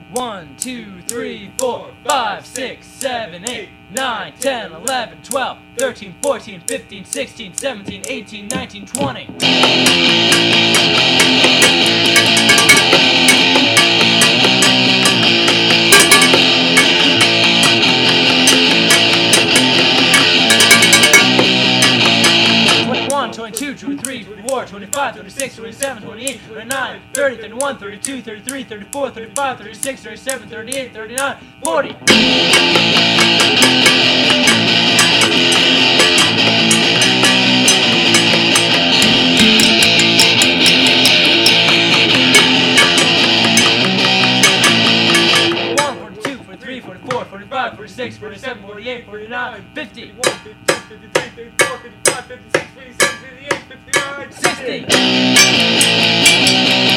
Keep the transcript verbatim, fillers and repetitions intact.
one, two, three, four, five, six, seven, eight, nine, ten, eleven, twelve, thirteen, fourteen, fifteen, sixteen, seventeen, eighteen, nineteen, twenty. twenty-one, twenty-two, twenty-three, twenty-four, twenty-five, twenty-six, twenty-seven, twenty-eight, twenty-nine, thirty, thirty-one, thirty-two, thirty-three, thirty-four, thirty-five, thirty-six, thirty-seven, thirty-eight, thirty-nine, forty. forty-one, forty-two, forty-three, forty-four, forty-five, forty-six, forty-seven, forty-eight, forty-nine, fifty. fifty-three, fifty-four, fifty-five, fifty-six, fifty-seven, fifty-eight, fifty-nine, sixty.